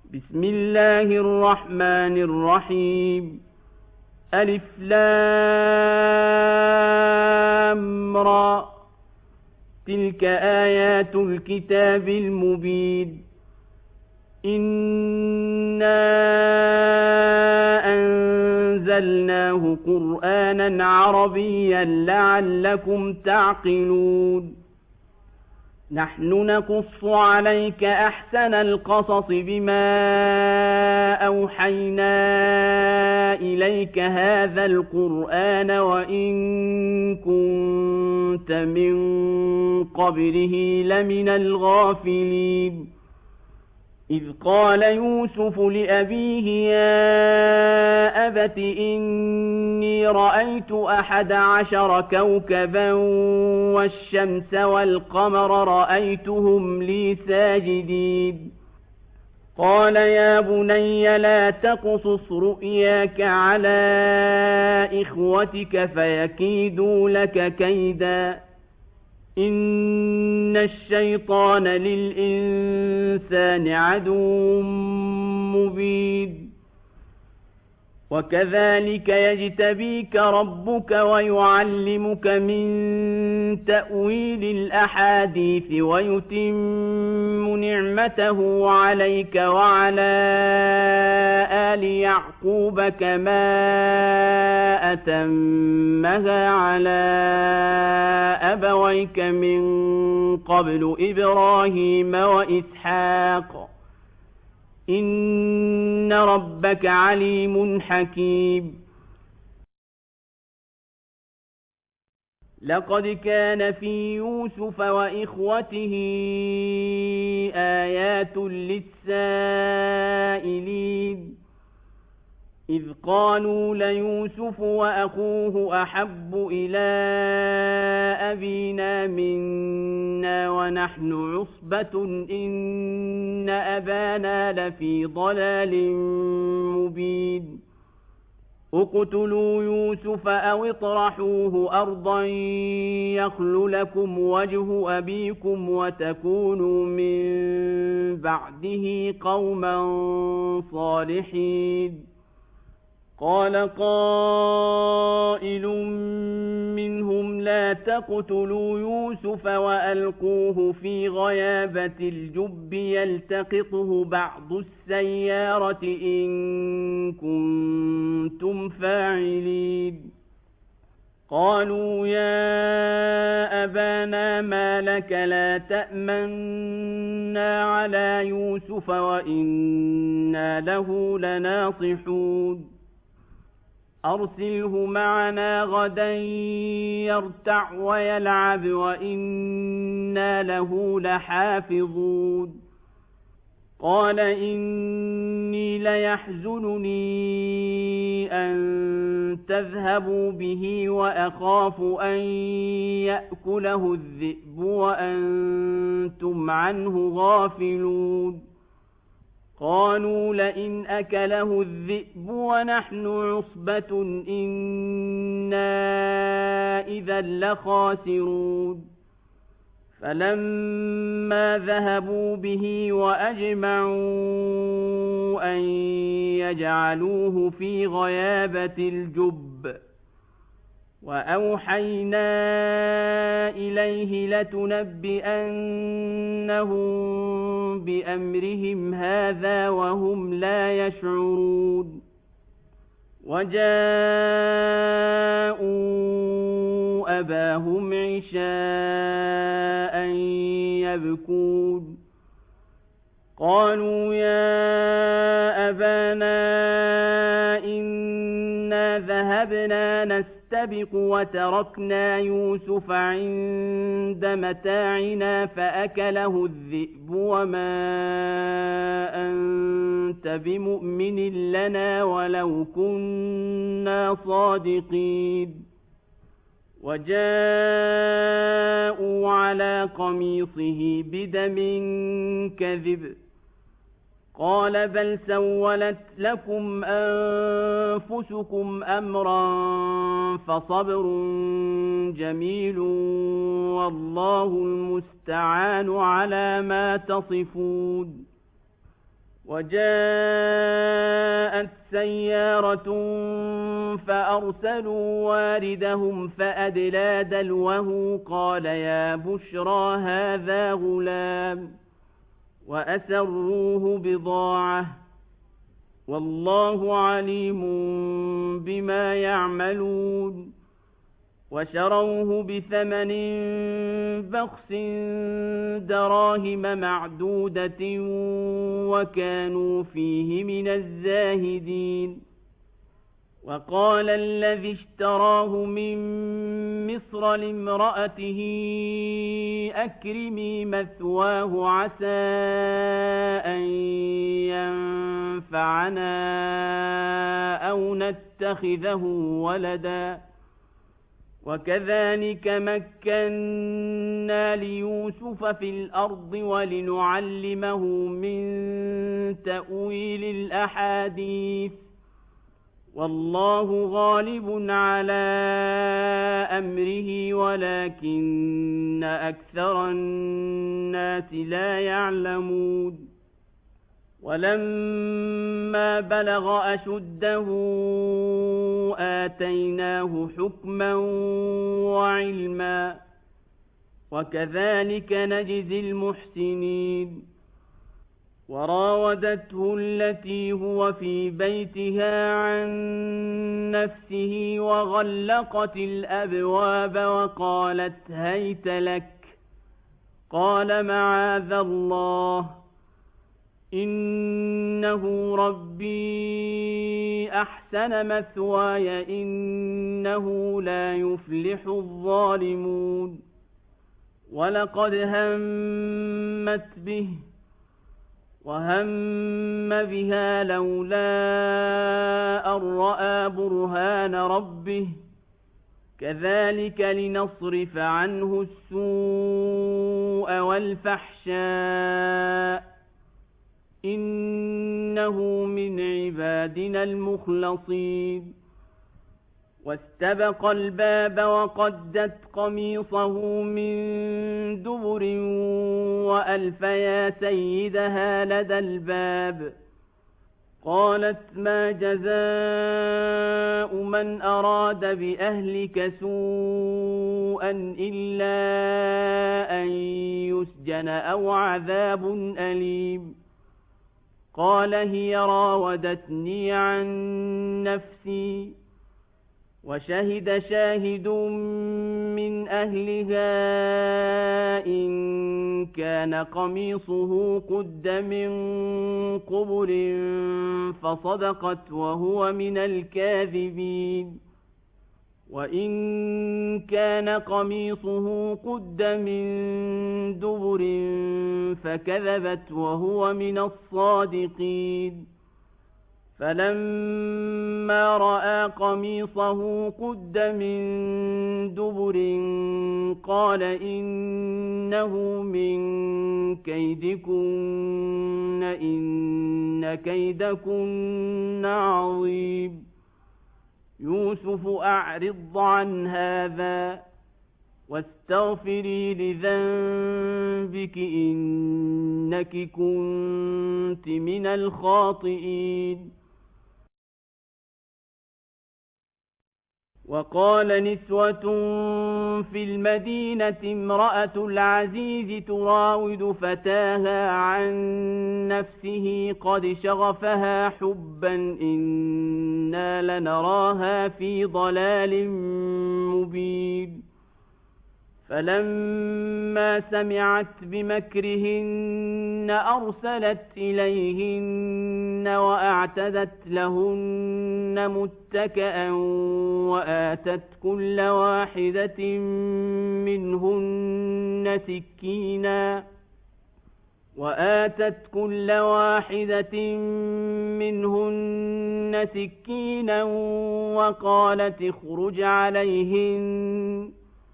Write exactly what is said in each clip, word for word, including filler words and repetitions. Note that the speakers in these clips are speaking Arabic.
بسم الله الرحمن الرحيم ألف لام را تلك آيات الكتاب المبين إنا أنزلناه قرآنا عربيا لعلكم تعقلون نحن نقص عليك أحسن القصص بما أوحينا إليك هذا القرآن وإن كنت من قبله لمن الغافلين إذ قال يوسف لأبيه يا أبت إني رأيت أحد عشر كوكبا والشمس والقمر رأيتهم لي ساجدين قال يا بني لا تقصص رؤياك على إخوتك فيكيدوا لك كيدا إن الشيطان للإنسان عدو مبين وكذلك يجتبيك ربك ويعلمك من تأويل الأحاديث ويتم نعمته عليك وعلى آل يعقوب كما أتمها على أبويك من قبل إبراهيم وإسحاق إن ربك عليم حكيم لقد كان في يوسف وإخوته آيات للسائلين إذ قالوا ليوسف وأخوه أحب إلى أبينا منا ونحن عصبة إن أبانا لفي ضلال مبين اقتلوا يوسف أو اطرحوه أرضا يخل لكم وجه أبيكم وتكونوا من بعده قوما صالحين قال قائل منهم لا تقتلوا يوسف وألقوه في غيابة الجب يلتقطه بعض السيارة إن كنتم فاعلين قالوا يا أبانا ما لك لا تأمنا على يوسف وإنا له لناصحون أرسله معنا غدا يرتع ويلعب وإنا له لحافظون قال إني ليحزنني أن تذهبوا به وأخاف أن يأكله الذئب وأنتم عنه غافلون قالوا لئن أكله الذئب ونحن عصبة إنا إذا لخاسرون فلما ذهبوا به وأجمعوا أن يجعلوه في غيابة الجب وأوحينا إليه لتنبئنهم بأمرهم هذا وهم لا يشعرون وجاءوا أباهم عشاء يبكون قالوا يا أبانا إنا ذهبنا نستبق وتركنا يوسف عند متاعنا فأكله الذئب وما أنت بمؤمن لنا ولو كنا صادقين وجاءوا على قميصه بدم كذب قال بل سولت لكم أنفسكم أمرا فصبر جميل والله المستعان على ما تصفون وجاءت سيارة فأرسلوا واردهم فأدلى دلوه قال يا بشرى هذا غلام وأسروه بضاعة والله عليم بما يعملون وشروه بثمن بخس دراهم معدودة وكانوا فيه من الزاهدين وقال الذي اشتراه من مصر لامرأته أكرمي مثواه عسى أن ينفعنا أو نتخذه ولدا وكذلك مكنا ليوسف في الأرض ولنعلمه من تأويل الأحاديث والله غالب على أمره ولكن أكثر الناس لا يعلمون ولما بلغ أشده آتيناه حكما وعلما وكذلك نجزي المحسنين وراودته التي هو في بيتها عن نفسه وغلقت الأبواب وقالت هيت لك قال معاذ الله إنه ربي أحسن مثواي إنه لا يفلح الظالمون ولقد همت به وهم بها لولا أن رأى برهان ربه كذلك لنصرف عنه السوء والفحشاء إنه من عبادنا المخلصين واستبق الباب وقدت قميصه من دبر وألف يا سيدها لدى الباب قالت ما جزاء من أراد بأهلك سوءا إلا أن يسجن أو عذاب أليم قال هي راودتني عن نفسي وشهد شاهد من أهلها إن كان قميصه قد من قبل فصدقت وهو من الكاذبين وإن كان قميصه قد من دبر فكذبت وهو من الصادقين فلما رأى قميصه قد من دبر قال إنه من كيدكن إن كيدكن عظيم يوسف أعرض عن هذا واستغفري لذنبك إنك كنت من الخاطئين وقال نسوة في المدينة امرأة العزيز تراود فتاها عن نفسه قد شغفها حبا إنا لنراها في ضلال مبين فلما سمعت بمكرهن أرسلت إليهن وأعتدت لهن متكئا وآتت كل واحدة منهن سكينا وآتت كل واحدة منهن سكينا وقالت اخرج عليهن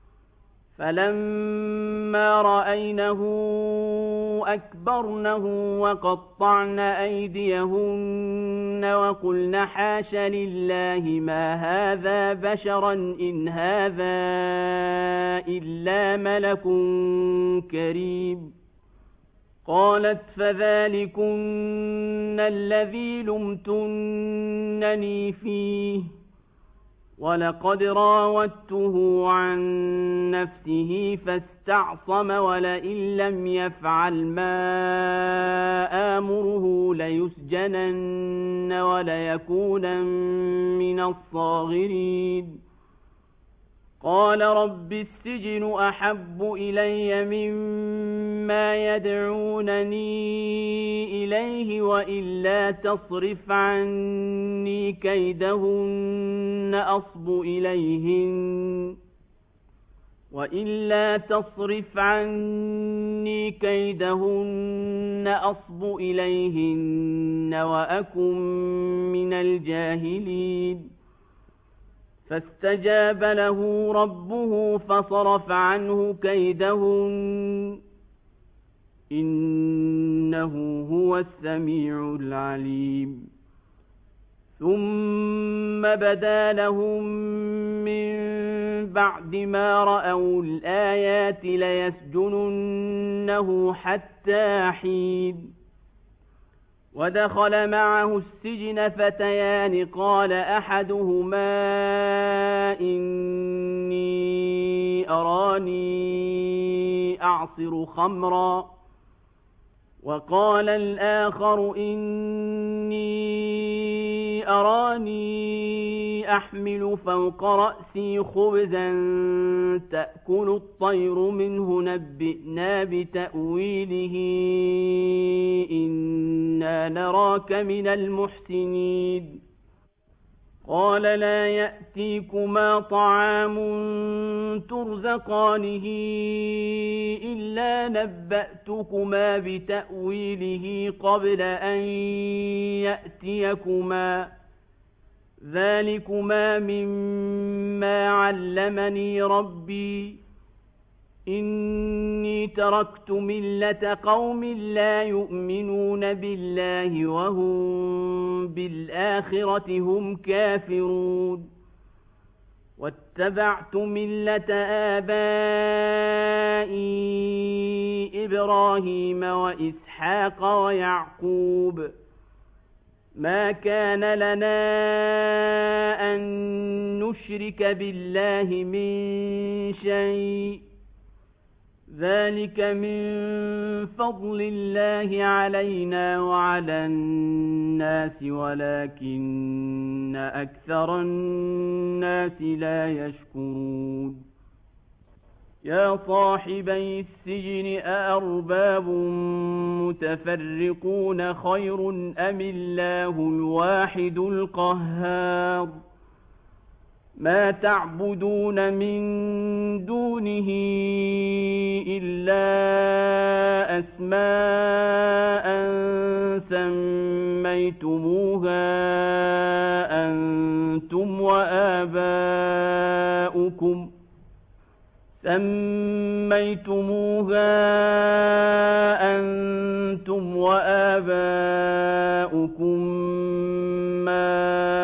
فلما رأينه أكبرنه وقطعن أيديهن وقلن حاش لله ما هذا بشرا إن هذا إلا ملك كريم قالت فذلكن الذي لمتنني فيه ولقد راودته عن نفسه فاستعصم ولئن لم يفعل ما آمره ليسجنن وليكونن من الصاغرين قال رب السجن أحب إلي مما يدعونني إليه وإلا تصرف عني كيدهن أصب إليهن وإلا تصرف عني كيدهن أصب إليهن وأكن من الجاهلين فاستجاب له ربه فصرف عنه كيدهن إنه هو السميع العليم ثم بدا لهم من بعد ما رأوا الآيات ليسجننه حتى حين ودخل معه السجن فتيان قال أحدهما إني أراني أعصر خمرا وقال الآخر إني أراني أحمل فوق رأسي خبزا تأكل الطير منه نبئنا بتأويله إنا نراك من المحسنين قال لا يأتيكما طعام ترزقانه إلا نبأتكما بتأويله قبل أن يأتيكما ذلكما مما علمني ربي إني تركت ملة قوم لا يؤمنون بالله وهم بالآخرة هم كافرون واتبعت ملة آبائي إبراهيم وإسحاق ويعقوب ما كان لنا أن نشرك بالله من شيء ذلك من فضل الله علينا وعلى الناس ولكن أكثر الناس لا يشكرون يا صاحبي السجن أأرباب متفرقون خير أم الله الواحد القهار ما تعبدون من دونه إلا أسماء سميتموها أنتم وآباؤكم سميتموها أنتم وآباؤكم ما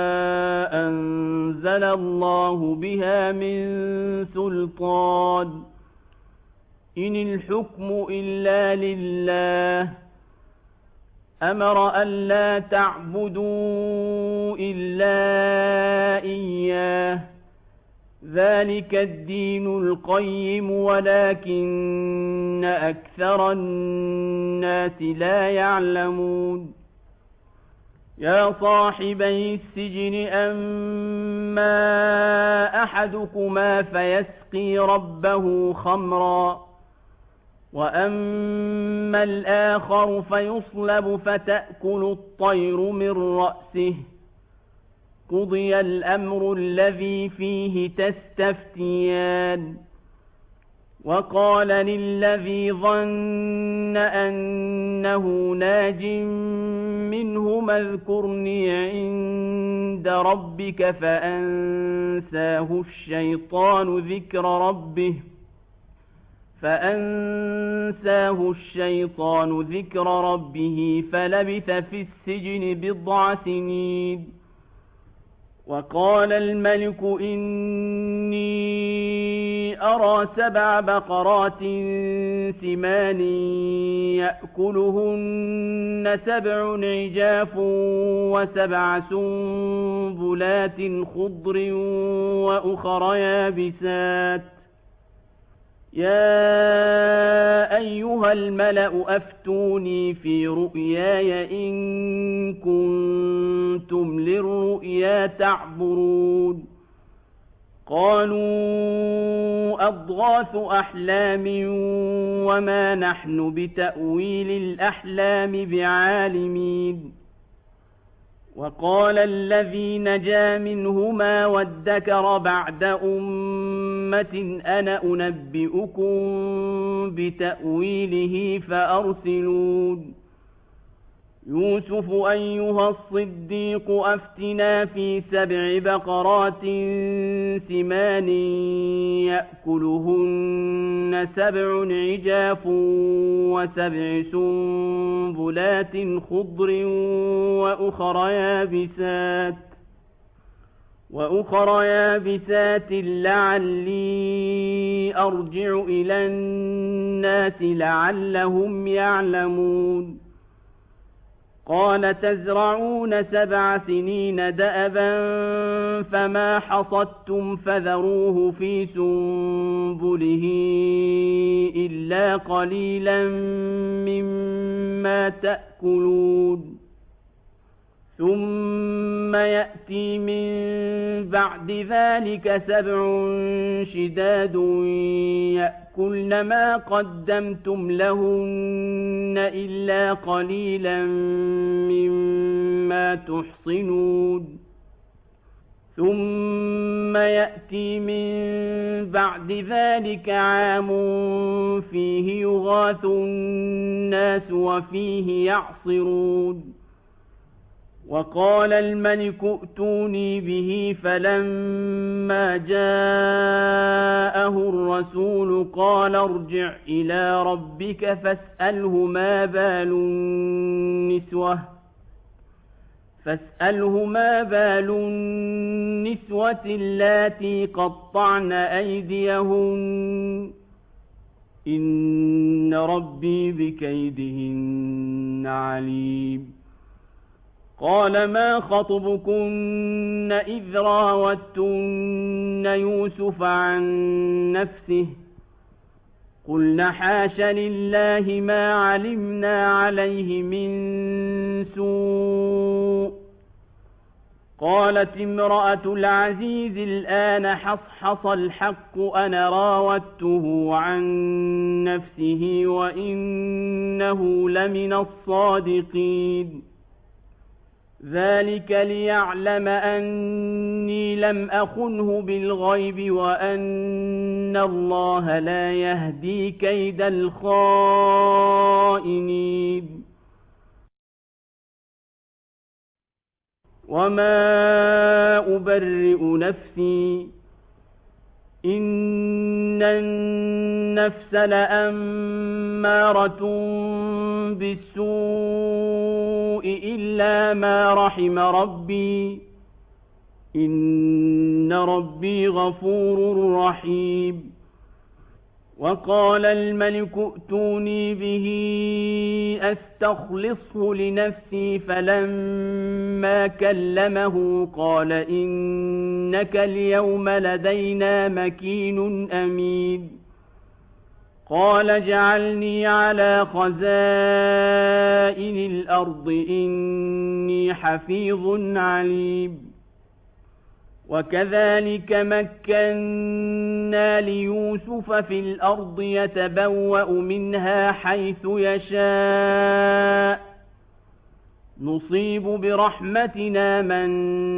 أنزل الله بها من سلطان إن الحكم إلا لله أمر ألا تعبدوا إلا إياه ذلك الدين القيم ولكن أكثر الناس لا يعلمون يا صاحبي السجن أما أحدكما فيسقي ربه خمرا وأما الآخر فيصلب فتأكل الطير من رأسه قضي الأمر الذي فيه تستفتيان وقال للذي ظن أنه ناج منهما اذكرني عند ربك فأنساه الشيطان ذكر ربه فأنساه الشيطان ذكر ربه فلبث في السجن بضع سنين وقال الملك إني أرى سبع بقرات سمان يأكلهن سبع عجاف وسبع سنبلات خضر وأخر يابسات يا أيها الملأ أفتوني في رؤياي إن كنتم للرؤيا تعبرون قالوا أضغاث أحلام وما نحن بتأويل الأحلام بعالمين وقال الذي نجا منهما وادكر بعد أمة أنا أنبئكم بتأويله فأرسلون يوسف أيها الصديق أفتنا في سبع بقرات سمان يأكلهن سبع عجاف وسبع سنبلات خضر وأخر يابسات وأخر يابسات لعلي أرجع إلى الناس لعلهم يعلمون قال تزرعون سبع سنين دأبا فما حصدتم فذروه في سنبله إلا قليلا مما تأكلون ثم يأتي من بعد ذلك سبع شداد يأكلن ما قدمتم لهن إلا قليلا مما تحصنون ثم يأتي من بعد ذلك عام فيه يغاث الناس وفيه يعصرون وقال الملك ائتوني به فلما جاءه الرسول قال ارجع إلى ربك فاسأله ما بال النسوة فاسأله ما بال النسوة اللاتي قطعن أيديهن إن ربي بكيدهن عليم قال ما خطبكن إذ راوتن يوسف عن نفسه قلن حاش لله ما علمنا عليه من سوء قالت امرأة العزيز الآن حصحص الحق أنا راودته عن نفسه وإنه لمن الصادقين ذلك ليعلم أني لم أخنه بالغيب وأن الله لا يهدي كيد الخائنين وما أبرئ نفسي إن النفس لأمارة بالسوء إلا ما رحم ربي إن ربي غفور رحيم وقال الملك ائتوني به أستخلصه لنفسي فلما كلمه قال إنك اليوم لدينا مكين أمين قال اجعلني على خزائن الأرض إني حفيظ عليم وكذلك مكنا ليوسف في الأرض يتبوأ منها حيث يشاء نصيب برحمتنا من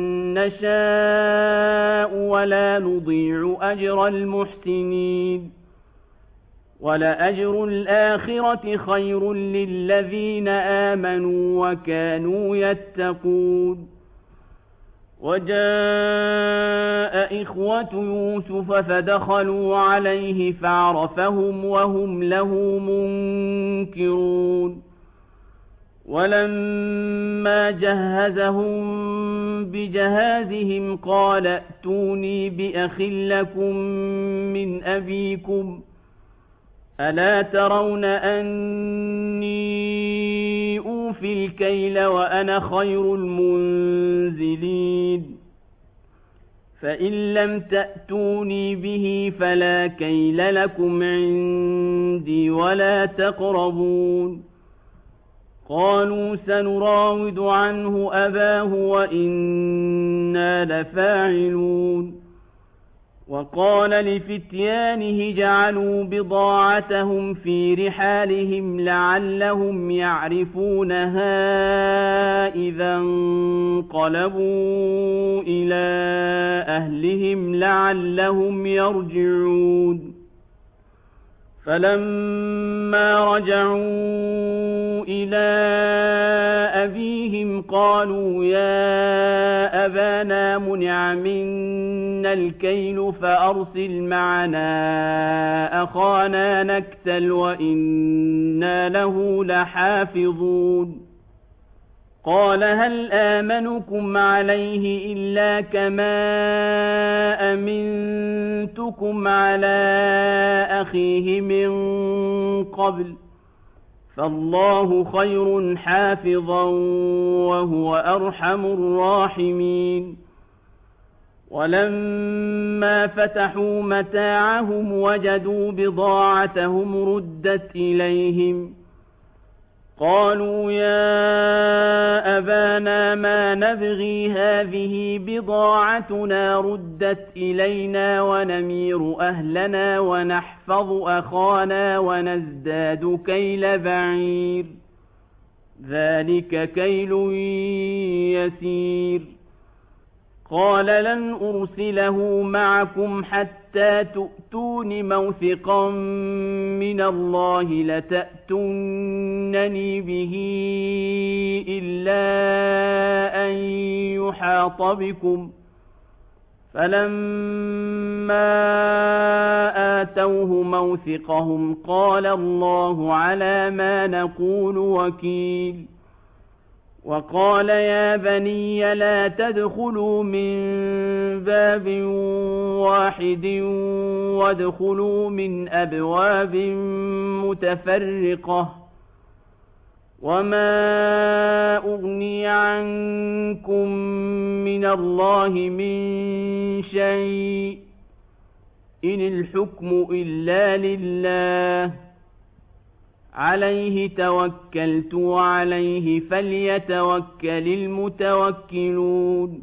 نشاء ولا نضيع أجر المحسنين ولأجر الآخرة خير للذين آمنوا وكانوا يتقون وجاء إخوة يوسف فدخلوا عليه فعرفهم وهم له منكرون ولما جهزهم بجهازهم قال ائتوني بأخ لكم من أبيكم ألا ترون أني أوفي الكيل وأنا خير المنزلين فإن لم تأتوني به فلا كيل لكم عندي ولا تقربون قالوا سنراود عنه أباه وإنا لفاعلون وقال لفتيانه جعلوا بضاعتهم في رحالهم لعلهم يعرفونها إذا انقلبوا إلى أهلهم لعلهم يرجعون فلما رجعوا إلى أبيهم قالوا يا أبانا منع منا الكيل فأرسل معنا أخانا نكتل وإنا له لحافظون قال هل آمنكم عليه إلا كما أمنتكم على أخيه من قبل فالله خير حافظا وهو أرحم الراحمين ولما فتحوا متاعهم وجدوا بضاعتهم ردت إليهم قالوا يا أبانا ما نبغي هذه بضاعتنا ردت إلينا ونمير أهلنا ونحفظ أخانا ونزداد كيل بعير ذلك كيل يسير قال لن أرسله معكم حتى تؤتون موثقا من الله لتأتونني به إلا أن يحاط بكم فلما آتوه موثقهم قال الله على ما نقول وكيل وقال يا بني لا تدخلوا من باب واحد وادخلوا من أبواب متفرقة وما أغني عنكم من الله من شيء إن الحكم إلا لله عليه توكلت وعليه فليتوكل المتوكلون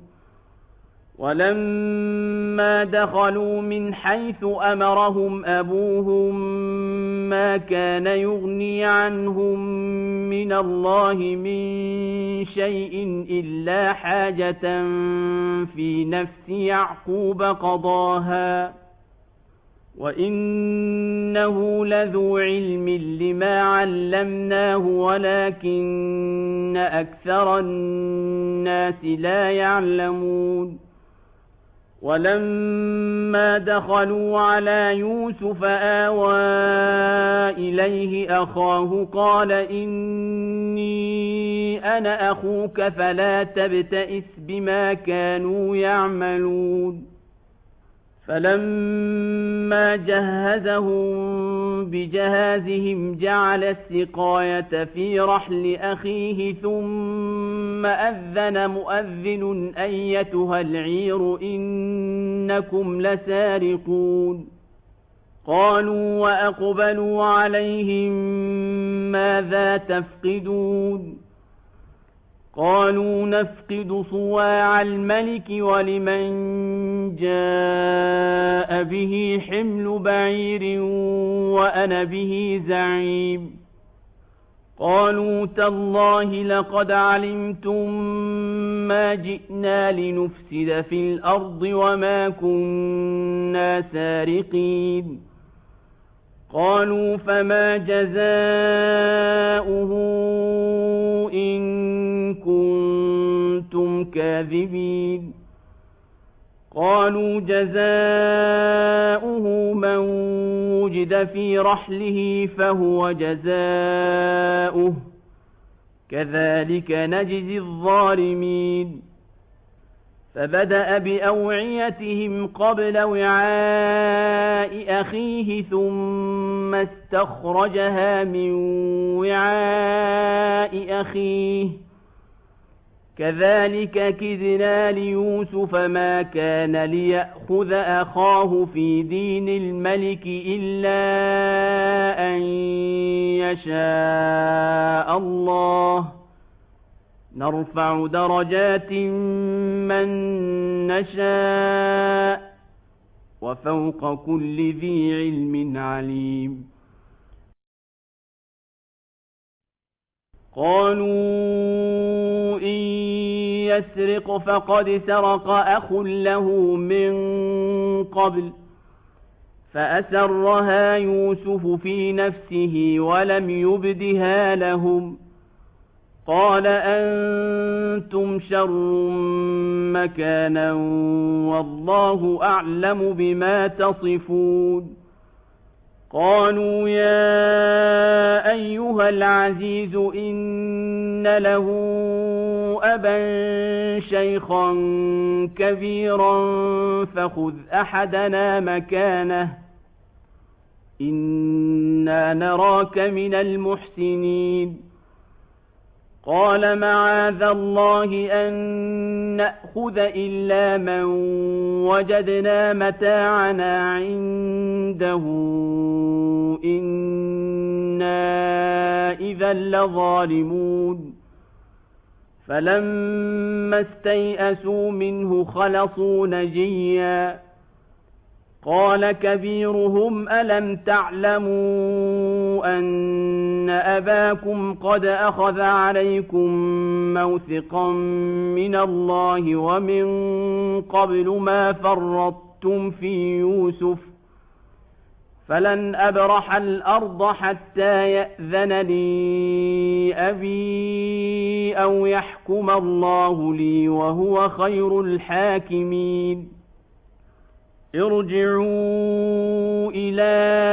ولما دخلوا من حيث أمرهم أبوهم ما كان يغني عنهم من الله من شيء إلا حاجة في نفس يعقوب قضاها وإنه لذو علم لما علمناه ولكن أكثر الناس لا يعلمون ولما دخلوا على يوسف آوى إليه أخاه قال إني أنا أخوك فلا تبتئس بما كانوا يعملون فلما جهزهم بجهازهم جعل السقاية في رحل أخيه ثم أذن مؤذن أيتها العير إنكم لسارقون قالوا وأقبلوا عليهم ماذا تفقدون قالوا نفقد صواع الملك ولمن جاء به حمل بعير وأنا به زعيم قالوا تالله لقد علمتم ما جئنا لنفسد في الأرض وما كنا سارقين قالوا فما جزاؤه إن كنتم كاذبين قالوا جزاؤه من وجد في رحله فهو جزاؤه كذلك نجزي الظالمين فبدأ بأوعيتهم قبل وعاء أخيه ثم استخرجها من وعاء أخيه كذلك كدنا ليوسف ما كان ليأخذ أخاه في دين الملك إلا أن يشاء الله نرفع درجات من نشاء وفوق كل ذي علم عليم قالوا إن يسرق فقد سرق أخ له من قبل فأسرها يوسف في نفسه ولم يبدها لهم قال أنتم شر مكانا والله أعلم بما تصفون قالوا يا أيها العزيز إن له أبا شيخا كبيرا فخذ أحدنا مكانه إنا نراك من المحسنين قال معاذ الله أن نأخذ إلا من وجدنا متاعنا عنده إنا إذا لظالمون فلما استيئسوا منه خلصوا نجيا قال كبيرهم ألم تعلموا أن أباكم قد أخذ عليكم موثقا من الله ومن قبل ما فرطتم في يوسف فلن أبرح الأرض حتى يأذن لي أبي أو يحكم الله لي وهو خير الحاكمين ارجعوا إلى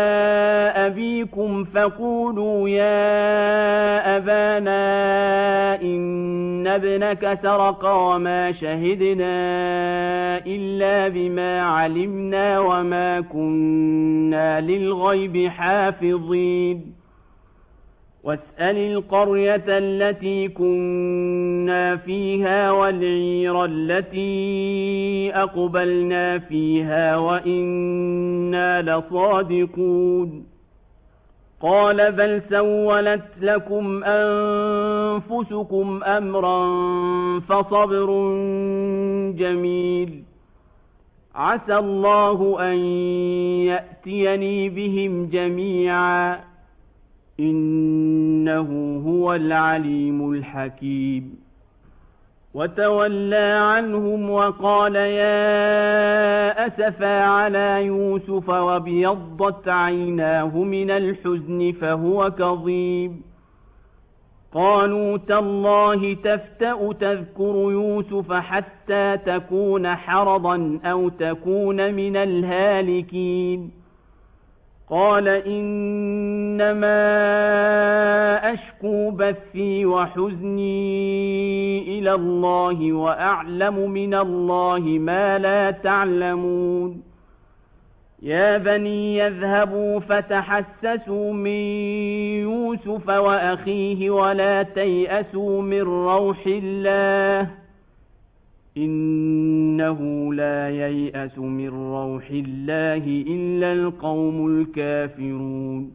أبيكم فقولوا يا أبانا إن ابنك سرق وما شهدنا إلا بما علمنا وما كنا للغيب حافظين واسأل القرية التي كنا فيها والعير التي أقبلنا فيها وإنا لصادقون قال بل سولت لكم أنفسكم أمرا فصبر جميل عسى الله أن يأتيني بهم جميعا إنه هو العليم الحكيم وتولى عنهم وقال يا أسفا على يوسف وابيضت عيناه من الحزن فهو كظيم قالوا تالله تفتأ تذكر يوسف حتى تكون حرضا أو تكون من الهالكين قال إنما أشكو بثي وحزني إلى الله وأعلم من الله ما لا تعلمون يا بني يذهبوا فتحسسوا من يوسف وأخيه ولا تيأسوا من روح الله إنه لا ييأس من روح الله إلا القوم الكافرون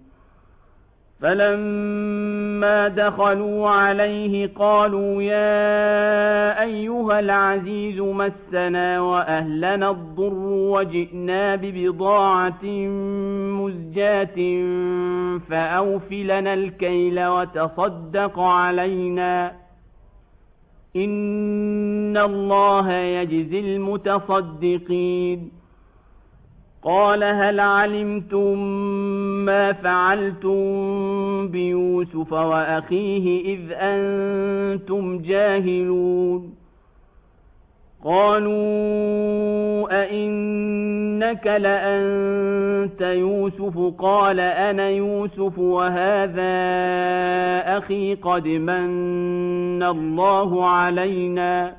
فلما دخلوا عليه قالوا يا أيها العزيز مسنا وأهلنا الضر وجئنا ببضاعة مزجاة فأوف لنا الكيل وتصدق علينا إن الله يجزي المتصدقين قال هل علمتم ما فعلتم بيوسف وأخيه إذ أنتم جاهلون قالوا أئنك لأنت يوسف قال أنا يوسف وهذا أخي قد من الله علينا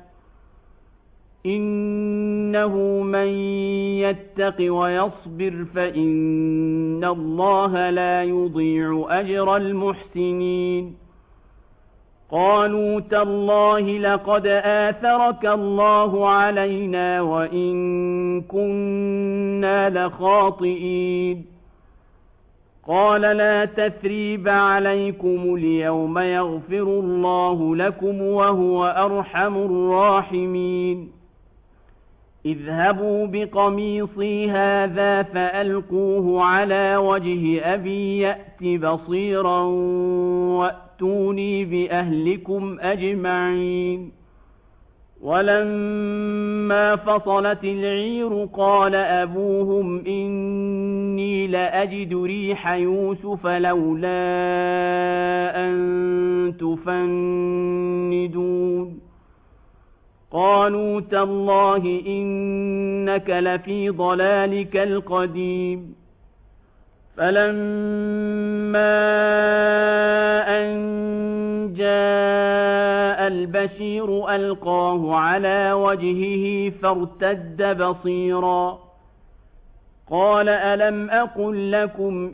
إنه من يتق ويصبر فإن الله لا يضيع أجر المحسنين قالوا تالله لقد آثرك الله علينا وإن كنا لخاطئين قال لا تثريب عليكم اليوم يغفر الله لكم وهو أرحم الراحمين اذهبوا بقميصي هذا فألقوه على وجه أبي يأت بصيرا وأتوني بأهلكم أجمعين ولما فصلت العير قال أبوهم إني لأجد ريح يوسف لولا أن تفندون قالوا تالله إنك لفي ضلالك القديم فلما أن جاء البشير ألقاه على وجهه فارتد بصيرا قال ألم أقل لكم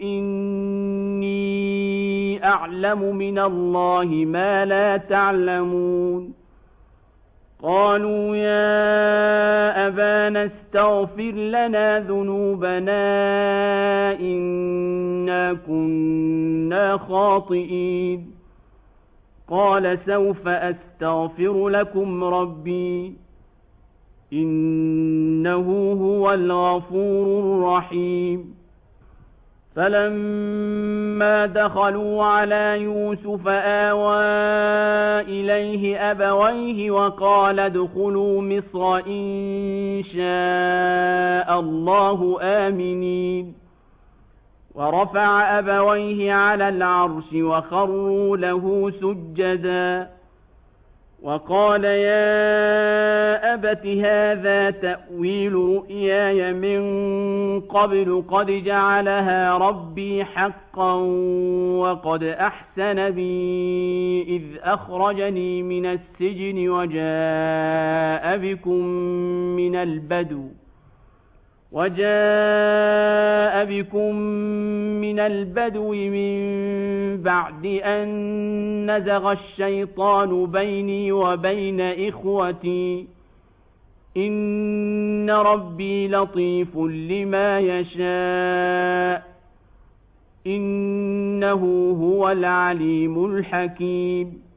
إني أعلم من الله ما لا تعلمون قالوا يا أبانا استغفر لنا ذنوبنا إنا كنا خاطئين قال سوف أستغفر لكم ربي إنه هو الغفور الرحيم فلما دخلوا على يوسف آوى إليه أبويه وقال ادخلوا مصر إن شاء الله آمنين ورفع أبويه على العرش وخروا له سجدا وقال يا أبت هذا تأويل رؤياي من قبل قد جعلها ربي حقا وقد أحسن بي إذ أخرجني من السجن وجاء بكم من البدو وجاء بكم من البدو من بعد أن نزغ الشيطان بيني وبين إخوتي إن ربي لطيف لما يشاء إنه هو العليم الحكيم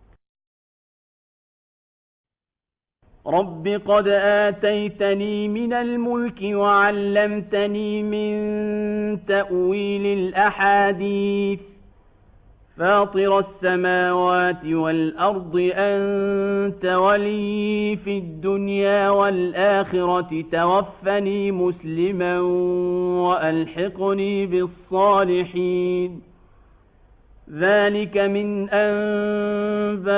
رب قد آتيتني من الملك وعلمتني من تأويل الأحاديث فاطر السماوات والأرض أنت ولي في الدنيا والآخرة توفني مسلما وألحقني بالصالحين ذلك من أنباء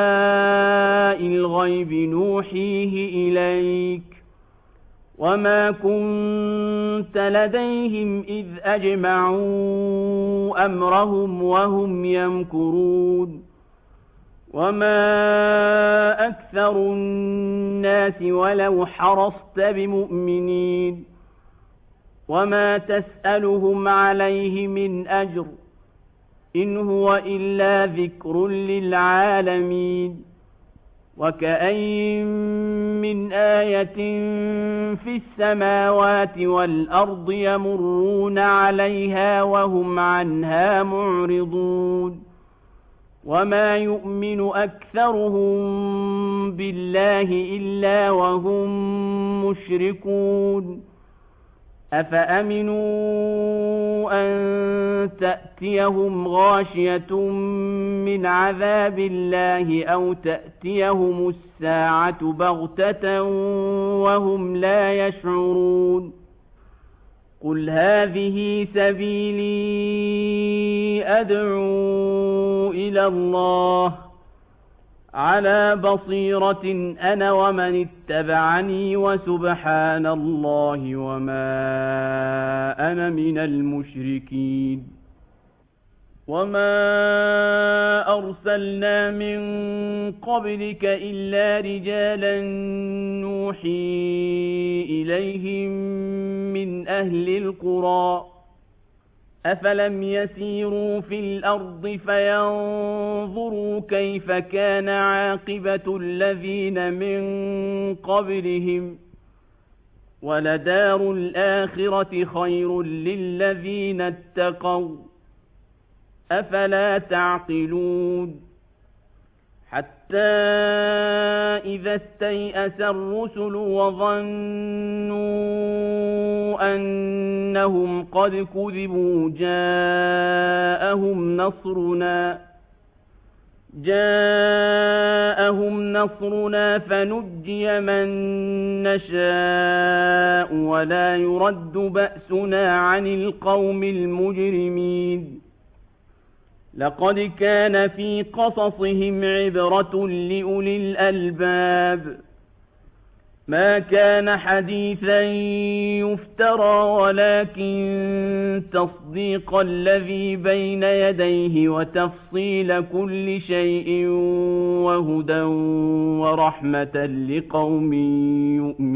الغيب نوحيه إليك وما كنت لديهم إذ أجمعوا أمرهم وهم يمكرون وما أكثر الناس ولو حرصت بمؤمنين وما تسألهم عليه من أجر إن هو إلا ذكر للعالمين وكأين من آية في السماوات والأرض يمرون عليها وهم عنها معرضون وما يؤمن أكثرهم بالله إلا وهم مشركون أفأمنوا أن تأتيهم غاشية من عذاب الله أو تأتيهم الساعة بغتة وهم لا يشعرون قل هذه سبيلي أدعو إلى الله على بصيرة أنا ومن اتبعني وسبحان الله وما أنا من المشركين. وما أرسلنا من قبلك إلا رجالا نوحي إليهم من أهل القرى أفلم يسيروا في الأرض فينظروا كيف كان عاقبة الذين من قبلهم ولدار الآخرة خير للذين اتقوا أفلا تعقلون. حتى إذا استيأس الرسل وظنوا أنهم قد كذبوا جاءهم نصرنا جاءهم نصرنا فنجي من نشاء ولا يرد بأسنا عن القوم المجرمين. لقد كان في قصصهم عبرة لأولي الألباب ما كان حديثا يفترى ولكن تصديق الذي بين يديه وتفصيل كل شيء وهدى ورحمة لقوم يؤمنون.